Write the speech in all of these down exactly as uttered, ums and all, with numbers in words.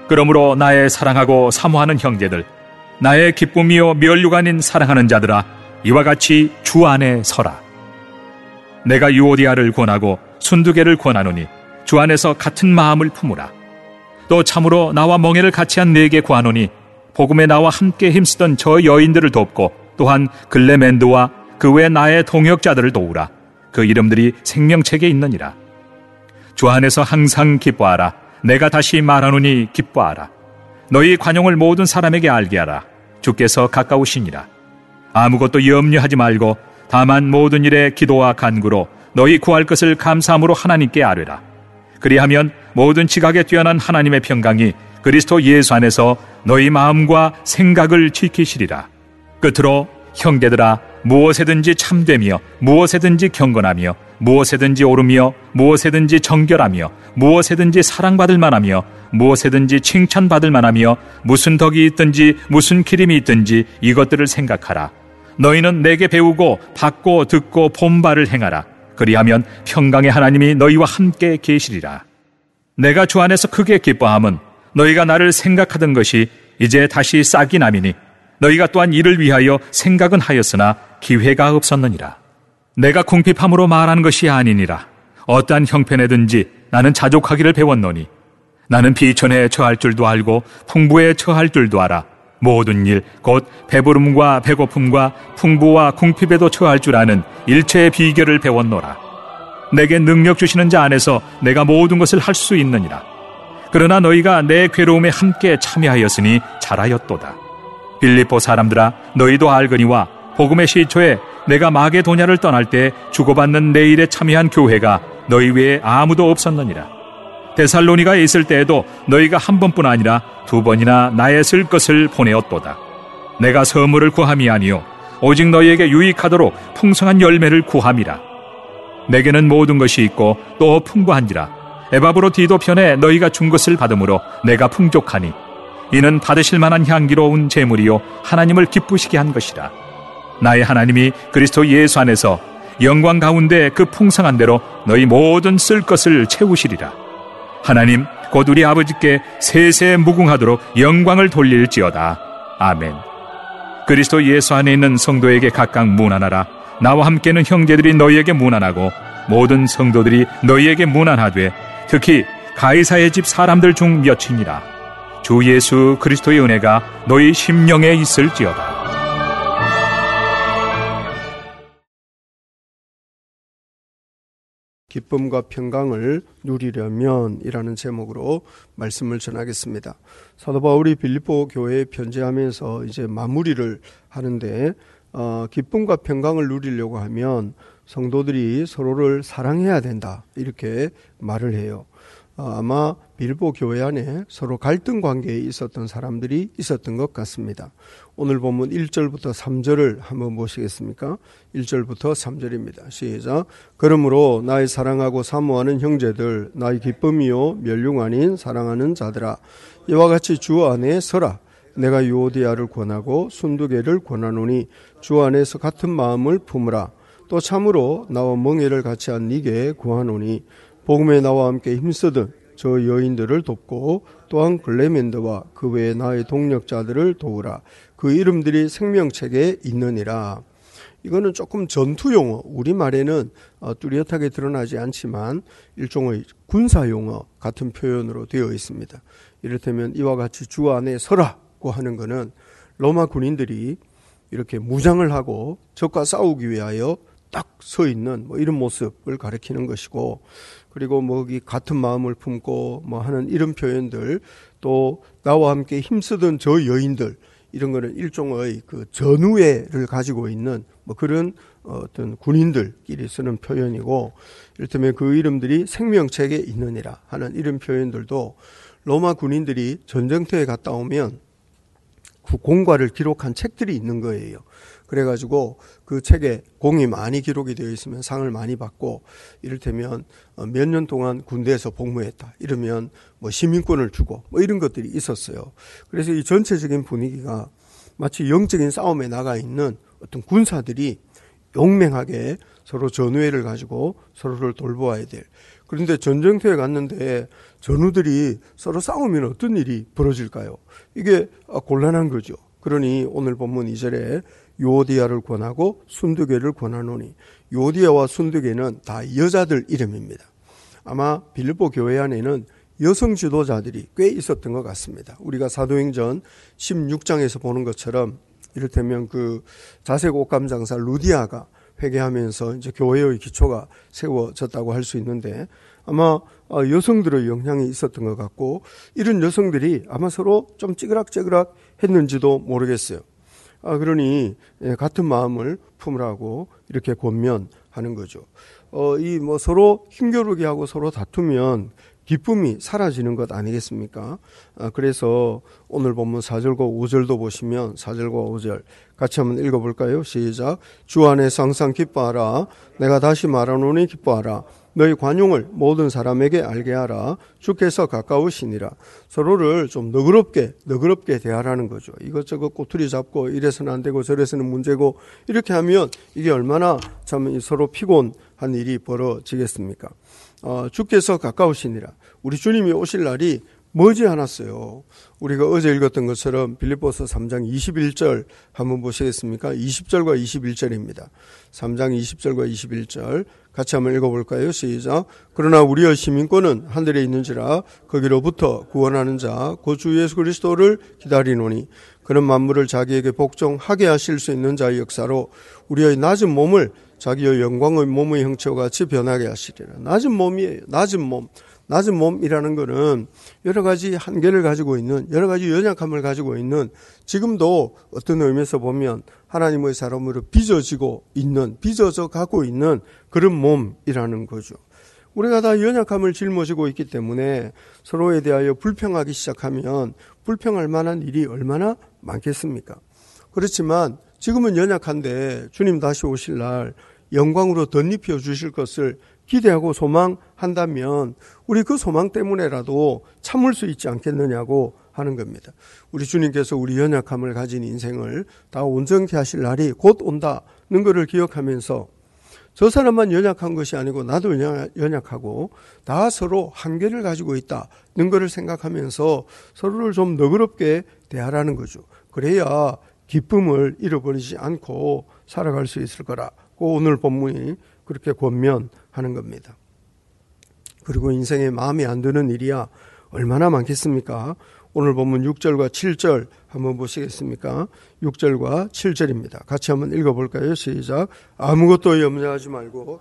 그러므로 나의 사랑하고 사모하는 형제들, 나의 기쁨이요 면류관인 사랑하는 자들아, 이와 같이 주 안에 서라. 내가 유오디아를 권하고 순두개를 권하노니 주 안에서 같은 마음을 품으라. 또 참으로 나와 멍에를 같이한 네게 구하노니 복음에 나와 함께 힘쓰던 저 여인들을 돕고 또한 글레멘드와 그 외 나의 동역자들을 도우라. 그 이름들이 생명책에 있느니라. 주 안에서 항상 기뻐하라. 내가 다시 말하노니 기뻐하라. 너희 관용을 모든 사람에게 알게 하라. 주께서 가까우시니라. 아무것도 염려하지 말고 다만 모든 일에 기도와 간구로 너희 구할 것을 감사함으로 하나님께 아뢰라. 그리하면 모든 지각에 뛰어난 하나님의 평강이 그리스도 예수 안에서 너희 마음과 생각을 지키시리라. 끝으로 형제들아, 무엇에든지 참되며 무엇에든지 경건하며 무엇에든지 옳으며 무엇에든지 정결하며 무엇에든지 사랑받을 만하며 무엇에든지 칭찬받을 만하며 무슨 덕이 있든지 무슨 기림이 있든지 이것들을 생각하라. 너희는 내게 배우고 받고 듣고 본 바를 행하라. 그리하면 평강의 하나님이 너희와 함께 계시리라. 내가 주 안에서 크게 기뻐함은 너희가 나를 생각하던 것이 이제 다시 싹이 나미니 너희가 또한 이를 위하여 생각은 하였으나 기회가 없었느니라. 내가 궁핍함으로 말하는 것이 아니니라. 어떠한 형편에든지 나는 자족하기를 배웠노니 나는 비천에 처할 줄도 알고 풍부에 처할 줄도 알아. 모든 일 곧 배부름과 배고픔과 풍부와 궁핍에도 처할 줄 아는 일체의 비결을 배웠노라. 내게 능력 주시는 자 안에서 내가 모든 것을 할 수 있느니라. 그러나 너희가 내 괴로움에 함께 참여하였으니 잘하였도다. 빌립보 사람들아, 너희도 알거니와 복음의 시초에 내가 마게도냐를 떠날 때 주고받는 내 일에 참여한 교회가 너희 외에 아무도 없었느니라. 데살로니가에 있을 때에도 너희가 한 번뿐 아니라 두 번이나 나의 쓸 것을 보내었도다. 내가 선물을 구함이 아니요 오직 너희에게 유익하도록 풍성한 열매를 구함이라. 내게는 모든 것이 있고 또 풍부한지라. 에바브로 디도 편에 너희가 준 것을 받음으로 내가 풍족하니 이는 받으실 만한 향기로운 제물이요 하나님을 기쁘시게 한 것이라. 나의 하나님이 그리스도 예수 안에서 영광 가운데 그 풍성한 대로 너희 모든 쓸 것을 채우시리라. 하나님 곧 우리 아버지께 세세 무궁하도록 영광을 돌릴지어다. 아멘. 그리스도 예수 안에 있는 성도에게 각각 문안하라. 나와 함께는 형제들이 너희에게 문안하고 모든 성도들이 너희에게 문안하되 특히 가이사의 집 사람들 중 몇이니라. 주 예수 그리스도의 은혜가 너희 심령에 있을지어다. 기쁨과 평강을 누리려면 이라는 제목으로 말씀을 전하겠습니다. 사도 바울이 빌립보 교회에 편지하면서 이제 마무리를 하는데 어, 기쁨과 평강을 누리려고 하면 성도들이 서로를 사랑해야 된다 이렇게 말을 해요. 어, 아마 빌립보 교회 안에 서로 갈등 관계에 있었던 사람들이 있었던 것 같습니다. 오늘 본문 일 절부터 삼 절을 한번 보시겠습니까? 일 절부터 삼 절입니다. 시작. 그러므로 나의 사랑하고 사모하는 형제들, 나의 기쁨이요 멸륭 아닌 사랑하는 자들아, 이와 같이 주 안에 서라. 내가 유오디아를 권하고 순두개를 권하노니 주 안에서 같은 마음을 품으라. 또 참으로 나와 멍에를 같이 한 네게 구하노니 복음에 나와 함께 힘쓰던 저 여인들을 돕고 또한 글레멘드와 그 외에 나의 동력자들을 도우라. 그 이름들이 생명책에 있느니라. 이거는 조금 전투용어, 우리말에는 뚜렷하게 드러나지 않지만 일종의 군사용어 같은 표현으로 되어 있습니다. 이를테면 이와 같이 주 안에 서라고 하는 것은 로마 군인들이 이렇게 무장을 하고 적과 싸우기 위하여 딱 서 있는 뭐 이런 모습을 가리키는 것이고, 그리고 뭐 같은 마음을 품고 뭐 하는 이런 표현들, 또 나와 함께 힘쓰던 저 여인들, 이런 거는 일종의 그 전우애를 가지고 있는 뭐 그런 어떤 군인들끼리 쓰는 표현이고, 이를테면 그 이름들이 생명책에 있느니라 하는 이런 표현들도 로마 군인들이 전쟁터에 갔다 오면 그 공과를 기록한 책들이 있는 거예요. 그래가지고 그 책에 공이 많이 기록이 되어 있으면 상을 많이 받고, 이를테면 몇 년 동안 군대에서 복무했다 이러면 뭐 시민권을 주고 뭐 이런 것들이 있었어요. 그래서 이 전체적인 분위기가 마치 영적인 싸움에 나가 있는 어떤 군사들이 용맹하게 서로 전우애를 가지고 서로를 돌보아야 될. 그런데 전쟁터에 갔는데 전우들이 서로 싸우면 어떤 일이 벌어질까요? 이게 곤란한 거죠. 그러니 오늘 본문 이 절에 유오디아를 권하고 순두개를 권하노니, 유오디아와 순두개는 다 여자들 이름입니다. 아마 빌립보 교회 안에는 여성 지도자들이 꽤 있었던 것 같습니다. 우리가 사도행전 십육 장에서 보는 것처럼 이를테면 그 자색 옷감 장사 루디아가 회개하면서 이제 교회의 기초가 세워졌다고 할 수 있는데, 아마 여성들의 영향이 있었던 것 같고, 이런 여성들이 아마 서로 좀 찌그락찌그락 했는지도 모르겠어요. 아, 그러니 같은 마음을 품으라고 이렇게 권면하는 거죠. 어, 이 뭐 서로 힘겨루게 하고 서로 다투면 기쁨이 사라지는 것 아니겠습니까? 아, 그래서 오늘 본문 사 절과 오 절도 보시면 사 절과 오 절 같이 한번 읽어볼까요? 시작. 주 안에서 항상 기뻐하라. 내가 다시 말하노니 기뻐하라. 너희 관용을 모든 사람에게 알게 하라. 주께서 가까우시니라. 서로를 좀 너그럽게 너그럽게 대하라는 거죠. 이것저것 꼬투리 잡고 이래서는 안 되고 저래서는 문제고 이렇게 하면 이게 얼마나 참 서로 피곤한 일이 벌어지겠습니까? 어, 주께서 가까우시니라. 우리 주님이 오실 날이 머지 않았어요. 우리가 어제 읽었던 것처럼 빌립보서 삼 장 이십일 절 한번 보시겠습니까? 이십 절과 이십일 절입니다. 삼 장 이십 절과 이십일 절 같이 한번 읽어볼까요? 시작. 그러나 우리의 시민권은 하늘에 있는지라 거기로부터 구원하는 자 곧 주 예수 그리스도를 기다리노니 그는 만물을 자기에게 복종하게 하실 수 있는 자의 역사로 우리의 낮은 몸을 자기의 영광의 몸의 형체와 같이 변하게 하시리라. 낮은 몸이에요. 낮은 몸. 낮은 몸이라는 것은 여러 가지 한계를 가지고 있는, 여러 가지 연약함을 가지고 있는, 지금도 어떤 의미에서 보면 하나님의 사람으로 빚어지고 있는, 빚어져 가고 있는 그런 몸이라는 거죠. 우리가 다 연약함을 짊어지고 있기 때문에 서로에 대하여 불평하기 시작하면 불평할 만한 일이 얼마나 많겠습니까? 그렇지만 지금은 연약한데 주님 다시 오실 날 영광으로 덧입혀 주실 것을 기대하고 소망한다면 우리 그 소망 때문에라도 참을 수 있지 않겠느냐고 하는 겁니다. 우리 주님께서 우리 연약함을 가진 인생을 다 온전케 하실 날이 곧 온다는 것을 기억하면서 저 사람만 연약한 것이 아니고 나도 연약하고 다 서로 한계를 가지고 있다는 것을 생각하면서 서로를 좀 너그럽게 대하라는 거죠. 그래야 기쁨을 잃어버리지 않고 살아갈 수 있을 거라고 오늘 본문이 그렇게 권면하는 겁니다. 그리고 인생에 마음에 안 드는 일이야 얼마나 많겠습니까? 오늘 본문 육 절과 칠 절 한번 보시겠습니까? 육 절과 칠 절입니다. 같이 한번 읽어볼까요? 시작. 아무것도 염려하지 말고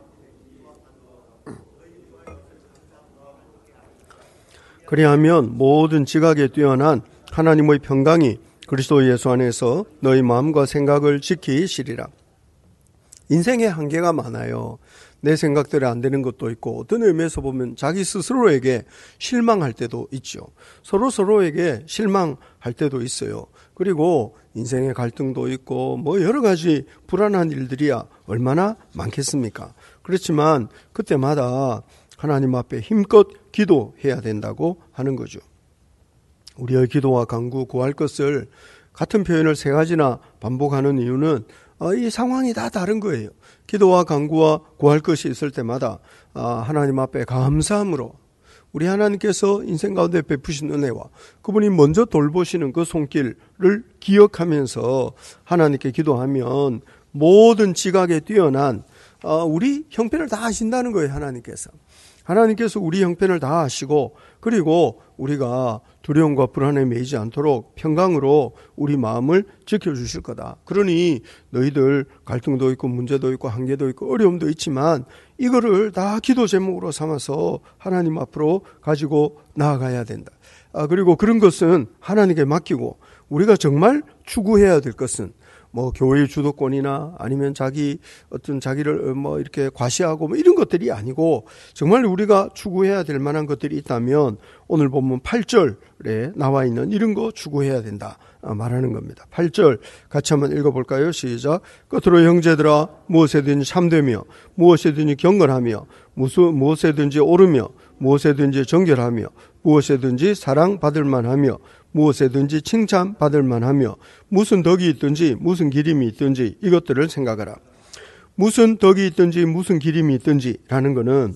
그리하면 모든 지각에 뛰어난 하나님의 평강이 그리스도 예수 안에서 너희 마음과 생각을 지키시리라. 인생에 한계가 많아요. 내 생각대로 안 되는 것도 있고 어떤 의미에서 보면 자기 스스로에게 실망할 때도 있죠. 서로 서로에게 실망할 때도 있어요. 그리고 인생의 갈등도 있고 뭐 여러 가지 불안한 일들이야 얼마나 많겠습니까? 그렇지만 그때마다 하나님 앞에 힘껏 기도해야 된다고 하는 거죠. 우리의 기도와 간구, 구할 것을 같은 표현을 세 가지나 반복하는 이유는 이 상황이 다 다른 거예요. 기도와 간구와 구할 것이 있을 때마다 하나님 앞에 감사함으로 우리 하나님께서 인생 가운데 베푸신 은혜와 그분이 먼저 돌보시는 그 손길을 기억하면서 하나님께 기도하면 모든 지각에 뛰어난 우리 형편을 다 하신다는 거예요. 하나님께서. 하나님께서 우리 형편을 다 아시고 그리고 우리가 두려움과 불안에 매이지 않도록 평강으로 우리 마음을 지켜주실 거다. 그러니 너희들 갈등도 있고 문제도 있고 한계도 있고 어려움도 있지만 이거를 다 기도 제목으로 삼아서 하나님 앞으로 가지고 나아가야 된다. 아, 그리고 그런 것은 하나님께 맡기고 우리가 정말 추구해야 될 것은 뭐 교회의 주도권이나 아니면 자기 어떤 자기를 뭐 이렇게 과시하고 뭐 이런 것들이 아니고 정말 우리가 추구해야 될 만한 것들이 있다면 오늘 본문 팔 절에 나와 있는 이런 거 추구해야 된다 말하는 겁니다. 팔 절 같이 한번 읽어볼까요? 시작. 끝으로 형제들아 무엇에든지 참되며 무엇에든지 경건하며 무엇에든지 옳으며 무엇에든지 정결하며 무엇에든지 사랑받을 만하며 무엇에든지 칭찬받을 만하며 무슨 덕이 있든지 무슨 기림이 있든지 이것들을 생각하라. 무슨 덕이 있든지 무슨 기림이 있든지라는 거는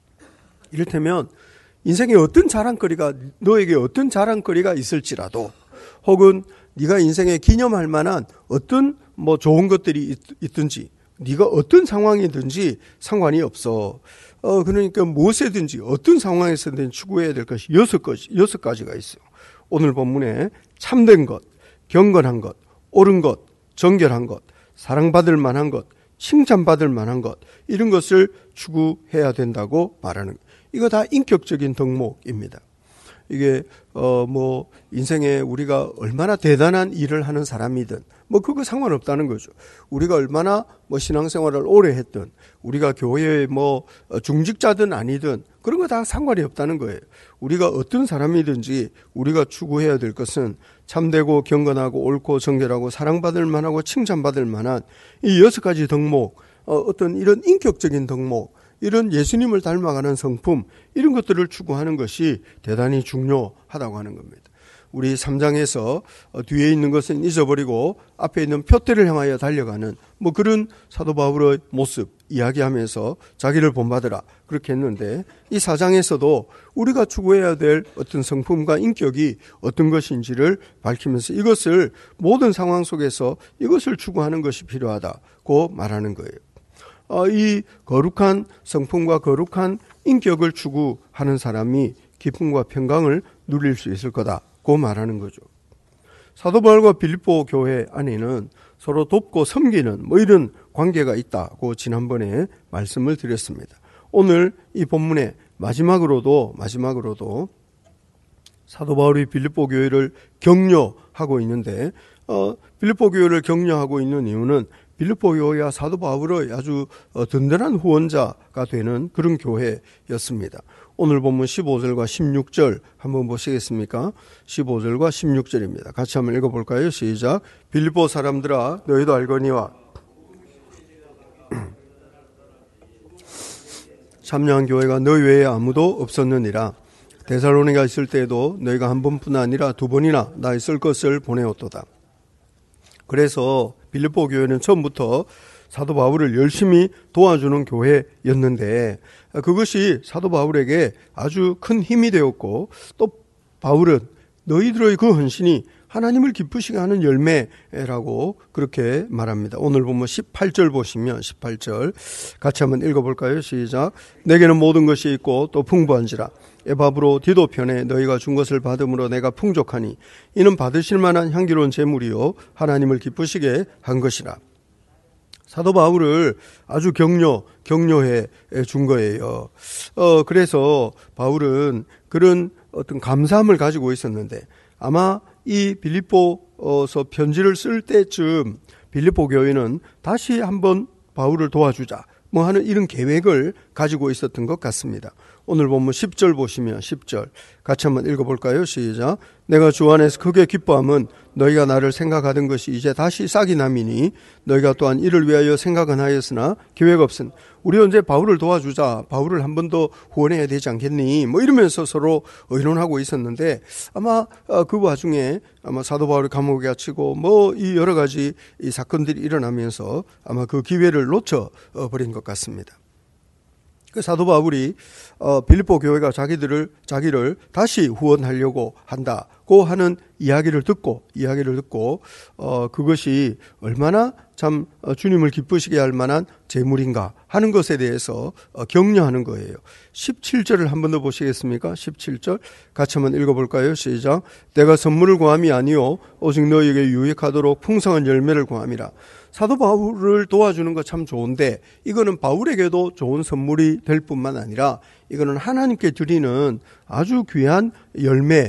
이를테면 인생에 어떤 자랑거리가 너에게 어떤 자랑거리가 있을지라도 혹은 네가 인생에 기념할 만한 어떤 뭐 좋은 것들이 있, 있든지 네가 어떤 상황이든지 상관이 없어. 어 그러니까 무엇이든지 어떤 상황에서든 추구해야 될 것이 여섯 가지 여섯 가지가 있어요. 오늘 본문에 참된 것, 경건한 것, 옳은 것, 정결한 것, 사랑받을 만한 것, 칭찬받을 만한 것, 이런 것을 추구해야 된다고 말하는 것. 이거 다 인격적인 덕목입니다. 이게 어 뭐 인생에 우리가 얼마나 대단한 일을 하는 사람이든 뭐 그거 상관없다는 거죠. 우리가 얼마나 뭐 신앙생활을 오래 했든 우리가 교회에 뭐 중직자든 아니든 그런 거 다 상관이 없다는 거예요. 우리가 어떤 사람이든지 우리가 추구해야 될 것은 참되고 경건하고 옳고 정결하고 사랑받을 만하고 칭찬받을 만한 이 여섯 가지 덕목, 어, 어떤 이런 인격적인 덕목, 이런 예수님을 닮아가는 성품, 이런 것들을 추구하는 것이 대단히 중요하다고 하는 겁니다. 우리 삼 장에서 뒤에 있는 것은 잊어버리고 앞에 있는 표대를 향하여 달려가는 뭐 그런 사도 바울의 모습 이야기하면서 자기를 본받으라 그렇게 했는데, 이 사 장에서도 우리가 추구해야 될 어떤 성품과 인격이 어떤 것인지를 밝히면서 이것을 모든 상황 속에서 이것을 추구하는 것이 필요하다고 말하는 거예요. 이 거룩한 성품과 거룩한 인격을 추구하는 사람이 기쁨과 평강을 누릴 수 있을 거다고 말하는 거죠. 사도 바울과 빌립보 교회 안에는 서로 돕고 섬기는 뭐 이런 관계가 있다고 지난번에 말씀을 드렸습니다. 오늘 이 본문의 마지막으로도 마지막으로도 사도 바울이 빌립보 교회를 격려하고 있는데, 어, 빌립보 교회를 격려하고 있는 이유는 빌립보 교회와 사도 바울의 아주 든든한 후원자가 되는 그런 교회였습니다. 오늘 본문 십오 절과 십육 절 한번 보시겠습니까? 십오 절과 십육 절입니다. 같이 한번 읽어볼까요? 시작. 빌립보 사람들아 너희도 알거니와 참여한 교회가 너희 외에 아무도 없었느니라. 데살로니가 있을 때에도 너희가 한 번뿐 아니라 두 번이나 나 있을 것을 보내었도다. 그래서 빌립보 교회는 처음부터 사도 바울을 열심히 도와주는 교회였는데, 그것이 사도 바울에게 아주 큰 힘이 되었고, 또 바울은 너희들의 그 헌신이 하나님을 기쁘시게 하는 열매라고 그렇게 말합니다. 오늘 보면 십팔 절 보시면 십팔 절 같이 한번 읽어볼까요? 시작. 내게는 모든 것이 있고 또 풍부한지라 에바브로 디도 편에 너희가 준 것을 받음으로 내가 풍족하니 이는 받으실 만한 향기로운 제물이요 하나님을 기쁘시게 한 것이라. 사도 바울을 아주 격려, 격려해 준 거예요. 어, 그래서 바울은 그런 어떤 감사함을 가지고 있었는데, 아마 이 빌립보서 편지를 쓸 때쯤 빌립보 교회는 다시 한번 바울을 도와주자 뭐 하는 이런 계획을 가지고 있었던 것 같습니다. 오늘 본문 십 절 보시면 십 절 같이 한번 읽어볼까요? 시작. 내가 주 안에서 크게 기뻐함은 너희가 나를 생각하던 것이 이제 다시 싹이 남이니 너희가 또한 이를 위하여 생각은 하였으나 계획 없은. 우리 언제 바울을 도와주자, 바울을 한 번 더 후원해야 되지 않겠니? 뭐 이러면서 서로 의논하고 있었는데, 아마 그 와중에 아마 사도 바울이 감옥에 갇히고 뭐 이 여러 가지 이 사건들이 일어나면서 아마 그 기회를 놓쳐 버린 것 같습니다. 그 사도 바울이 어, 빌립보 교회가 자기들을 자기를 다시 후원하려고 한다고 하는 이야기를 듣고 이야기를 듣고 어, 그것이 얼마나 참 주님을 기쁘시게 할 만한 제물인가 하는 것에 대해서 격려하는 거예요. 십칠 절을 한 번 더 보시겠습니까? 십칠 절 같이 한번 읽어볼까요? 시작. 내가 선물을 구함이 아니요 오직 너희에게 유익하도록 풍성한 열매를 구함이라. 사도 바울을 도와주는 거 참 좋은데 이거는 바울에게도 좋은 선물이 될 뿐만 아니라 이거는 하나님께 드리는 아주 귀한 열매,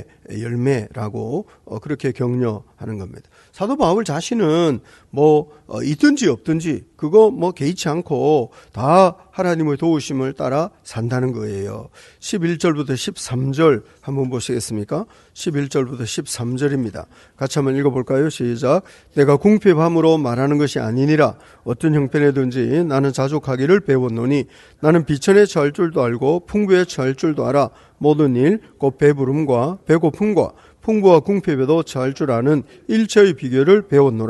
열매라고 그렇게 격려하는 겁니다. 사도 바울 자신은 뭐 있든지 없든지 그거 뭐 개의치 않고 다 하나님의 도우심을 따라 산다는 거예요. 십일 절부터 십삼 절 한번 보시겠습니까? 십일 절부터 십삼 절입니다. 같이 한번 읽어볼까요? 시작. 내가 궁핍함으로 말하는 것이 아니니라. 어떤 형편에든지 나는 자족하기를 배웠노니 나는 비천에 처할 줄도 알고 풍부에 처할 줄도 알아. 모든 일 곧 배부름과 배고픔과 풍부와 궁핍에도 처할 줄 아는 일체의 비결을 배웠노라.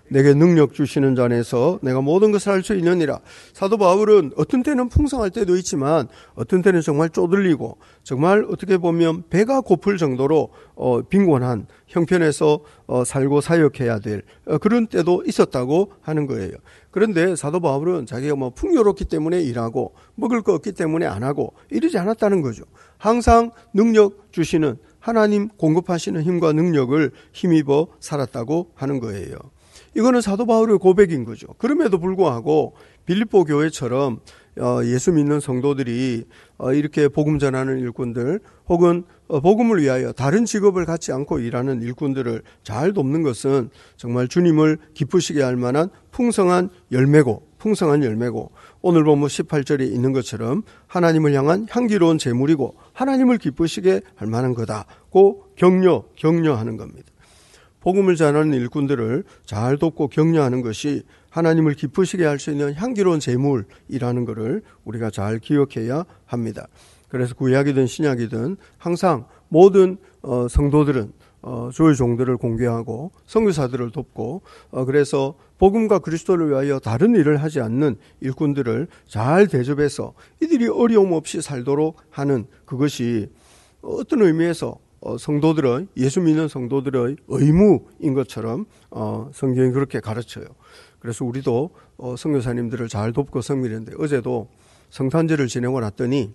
내게 능력 주시는 자에서 내가 모든 것을 할 수 있느니라. 사도 바울은 어떤 때는 풍성할 때도 있지만 어떤 때는 정말 쪼들리고 정말 어떻게 보면 배가 고플 정도로 어, 빈곤한 형편에서 어, 살고 사역해야 될 어, 그런 때도 있었다고 하는 거예요. 그런데 사도 바울은 자기가 뭐 풍요롭기 때문에 일하고 먹을 거 없기 때문에 안 하고 이러지 않았다는 거죠. 항상 능력 주시는 하나님 공급하시는 힘과 능력을 힘입어 살았다고 하는 거예요. 이거는 사도 바울의 고백인 거죠. 그럼에도 불구하고 빌립보 교회처럼 예수 믿는 성도들이 이렇게 복음 전하는 일꾼들 혹은 복음을 위하여 다른 직업을 갖지 않고 일하는 일꾼들을 잘 돕는 것은 정말 주님을 기쁘시게 할 만한 풍성한 열매고 풍성한 열매고 오늘 보면 십팔 절에 있는 것처럼 하나님을 향한 향기로운 제물이고 하나님을 기쁘시게 할 만한 거다고 격려, 격려하는 겁니다. 복음을 전하는 일꾼들을 잘 돕고 격려하는 것이 하나님을 기쁘시게 할 수 있는 향기로운 제물이라는 것을 우리가 잘 기억해야 합니다. 그래서 구약이든 신약이든 항상 모든 성도들은 주의 종들을 공개하고 선교사들을 돕고 그래서 복음과 그리스도를 위하여 다른 일을 하지 않는 일꾼들을 잘 대접해서 이들이 어려움 없이 살도록 하는 그것이 어떤 의미에서 성도들의 예수 믿는 성도들의 의무인 것처럼 성경이 그렇게 가르쳐요. 그래서 우리도 선교사님들을 잘 돕고 섬기는데 어제도 성탄절을 지내고 났더니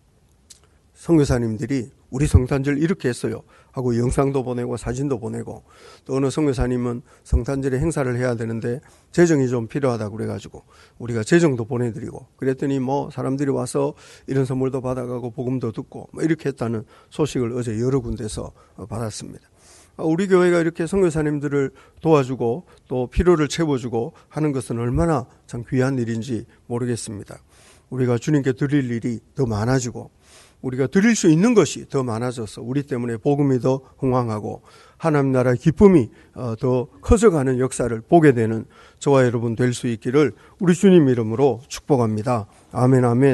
선교사님들이 우리 성탄절 이렇게 했어요 하고 영상도 보내고 사진도 보내고 또 어느 선교사님은 성탄절에 행사를 해야 되는데 재정이 좀 필요하다고 그래가지고 우리가 재정도 보내드리고 그랬더니 뭐 사람들이 와서 이런 선물도 받아가고 복음도 듣고 뭐 이렇게 했다는 소식을 어제 여러 군데서 받았습니다. 우리 교회가 이렇게 선교사님들을 도와주고 또 필요를 채워주고 하는 것은 얼마나 참 귀한 일인지 모르겠습니다. 우리가 주님께 드릴 일이 더 많아지고 우리가 드릴 수 있는 것이 더 많아져서 우리 때문에 복음이 더 흥왕하고 하나님 나라의 기쁨이 더 커져가는 역사를 보게 되는 저와 여러분 될 수 있기를 우리 주님 이름으로 축복합니다. 아멘 아멘.